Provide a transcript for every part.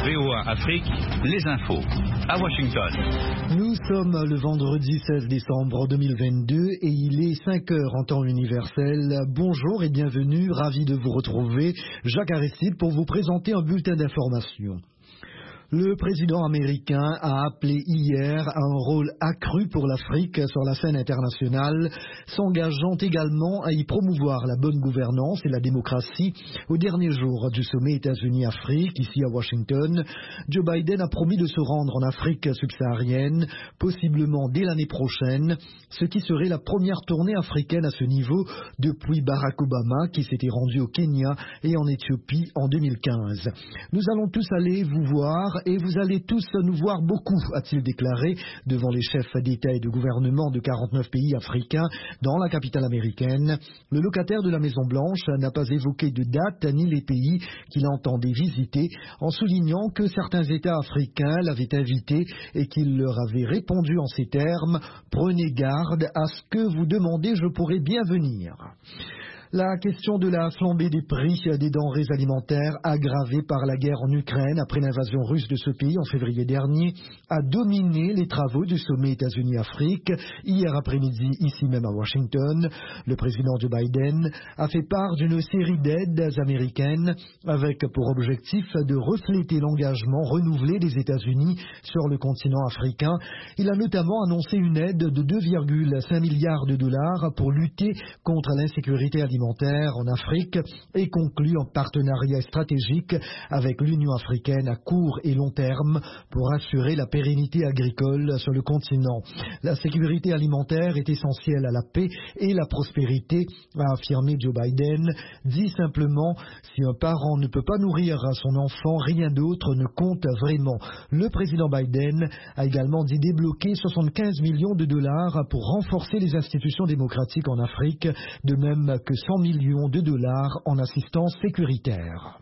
VOA Afrique, les infos. À Washington. Nous sommes le vendredi 16 décembre 2022 et il est 5 heures en temps universel. Bonjour et bienvenue, ravi de vous retrouver. Jacques Aristide pour vous présenter un bulletin d'information. Le président américain a appelé hier à un rôle accru pour l'Afrique sur la scène internationale, s'engageant également à y promouvoir la bonne gouvernance et la démocratie. Au dernier jour du sommet États-Unis-Afrique, ici à Washington, Joe Biden a promis de se rendre en Afrique subsaharienne, possiblement dès l'année prochaine, ce qui serait la première tournée africaine à ce niveau depuis Barack Obama, qui s'était rendu au Kenya et en Éthiopie en 2015. Nous allons tous aller vous voir et vous allez tous nous voir beaucoup, a-t-il déclaré devant les chefs d'État et de gouvernement de 49 pays africains dans la capitale américaine. Le locataire de la Maison-Blanche n'a pas évoqué de date ni les pays qu'il entendait visiter, en soulignant que certains États africains l'avaient invité et qu'il leur avait répondu en ces termes « Prenez garde à ce que vous demandez, je pourrai bien venir ». La question de la flambée des prix des denrées alimentaires aggravée par la guerre en Ukraine après l'invasion russe de ce pays en février dernier a dominé les travaux du sommet États-Unis-Afrique. Hier après-midi, ici même à Washington, le président Joe Biden a fait part d'une série d'aides américaines avec pour objectif de refléter l'engagement renouvelé des États-Unis sur le continent africain. Il a notamment annoncé une aide de 2,5 milliards de dollars pour lutter contre l'insécurité alimentaire en Afrique et conclu un partenariat stratégique avec l'Union africaine à court et long terme pour assurer la pérennité agricole sur le continent. La sécurité alimentaire est essentielle à la paix et la prospérité, a affirmé Joe Biden. Dit simplement, si un parent ne peut pas nourrir son enfant, rien d'autre ne compte vraiment. Le président Biden a également dit débloquer 75 millions de dollars pour renforcer les institutions démocratiques en Afrique, de même que 100 millions de dollars en assistance sécuritaire.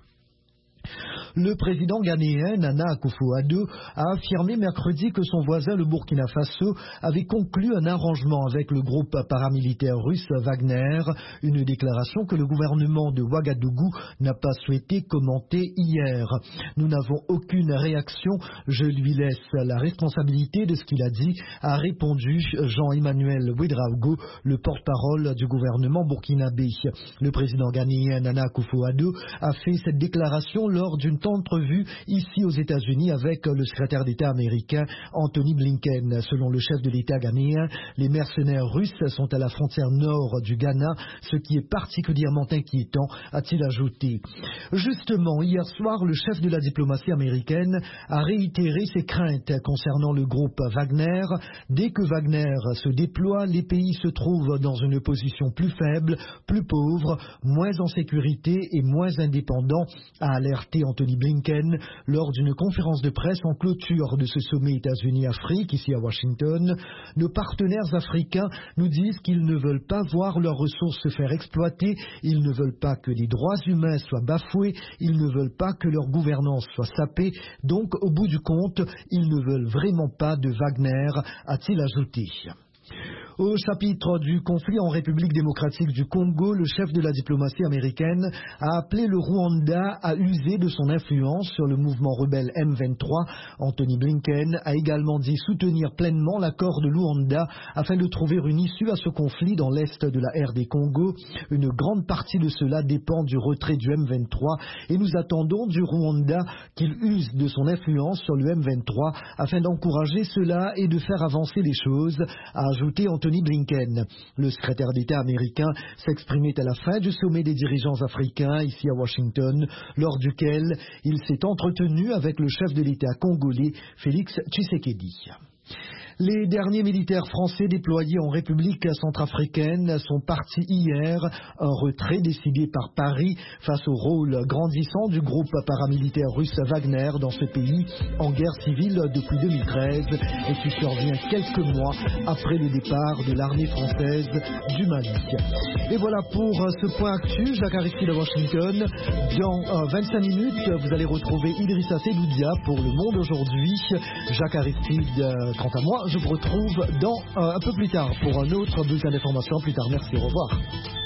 Le président ghanéen Nana Akufo-Addo a affirmé mercredi que son voisin le Burkina Faso avait conclu un arrangement avec le groupe paramilitaire russe Wagner, une déclaration que le gouvernement de Ouagadougou n'a pas souhaité commenter hier. Nous n'avons aucune réaction, je lui laisse la responsabilité de ce qu'il a dit, a répondu Jean-Emmanuel Ouedraogo, le porte-parole du gouvernement burkinabé. Le président ghanéen Nana Akufo-Addo a fait cette déclaration lors d'une entrevue ici aux États-Unis avec le secrétaire d'État américain Anthony Blinken. Selon le chef de l'État ghanéen, les mercenaires russes sont à la frontière nord du Ghana, ce qui est particulièrement inquiétant, a-t-il ajouté. Justement, hier soir, le chef de la diplomatie américaine a réitéré ses craintes concernant le groupe Wagner. Dès que Wagner se déploie, les pays se trouvent dans une position plus faible, plus pauvre, moins en sécurité et moins indépendant, a alerté Anthony Blinken lors d'une conférence de presse en clôture de ce sommet États-Unis-Afrique ici à Washington. Nos partenaires africains nous disent qu'ils ne veulent pas voir leurs ressources se faire exploiter, ils ne veulent pas que les droits humains soient bafoués, ils ne veulent pas que leur gouvernance soit sapée, donc au bout du compte, ils ne veulent vraiment pas de Wagner, a-t-il ajouté. Au chapitre du conflit en République démocratique du Congo, le chef de la diplomatie américaine a appelé le Rwanda à user de son influence sur le mouvement rebelle M23. Anthony Blinken a également dit soutenir pleinement l'accord de Luanda afin de trouver une issue à ce conflit dans l'est de la RD Congo. Une grande partie de cela dépend du retrait du M23 et nous attendons du Rwanda qu'il use de son influence sur le M23 afin d'encourager cela et de faire avancer les choses, a ajouté Anthony Blinken. Le secrétaire d'État américain s'exprimait à la fin du sommet des dirigeants africains ici à Washington, lors duquel il s'est entretenu avec le chef de l'État congolais, Félix Tshisekedi. Les derniers militaires français déployés en République centrafricaine sont partis hier, un retrait décidé par Paris face au rôle grandissant du groupe paramilitaire russe Wagner dans ce pays en guerre civile depuis 2013 et qui survient quelques mois après le départ de l'armée française du Mali. Et voilà pour ce point actu. Jacques Aristide à Washington. Dans 25 minutes, vous allez retrouver Idrissa Seloudia pour Le Monde aujourd'hui. Jacques Aristide, quant à moi, je vous retrouve un peu plus tard pour un autre bulletin d'information. Plus tard, merci, au revoir.